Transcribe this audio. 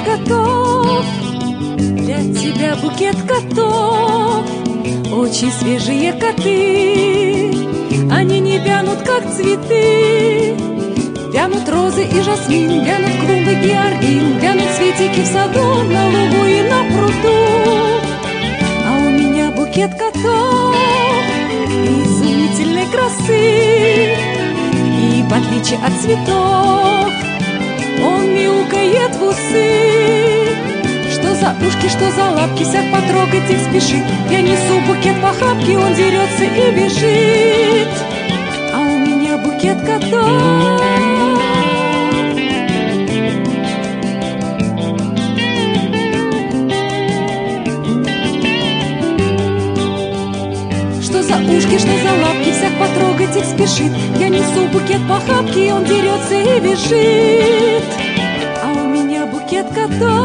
готов, для тебя букет котов. Очень свежие коты, они не вянут, как цветы. Вянут розы и жасмин, вянут клумбы георгин, вянут цветики в саду, на лугу и на пруду. А у меня букет котов изумительной красы, и в отличие от цветов он мяукает в усы. Что за ушки, что за лапки, всяк потрогать их спешит. Я несу букет в охапке, он дерется и бежит. А у меня букет котов. Что за ушки, что за лапки, всяк потрогать их спешит. Я несу букет в охапке, он дерется и бежит. А у меня букет котов.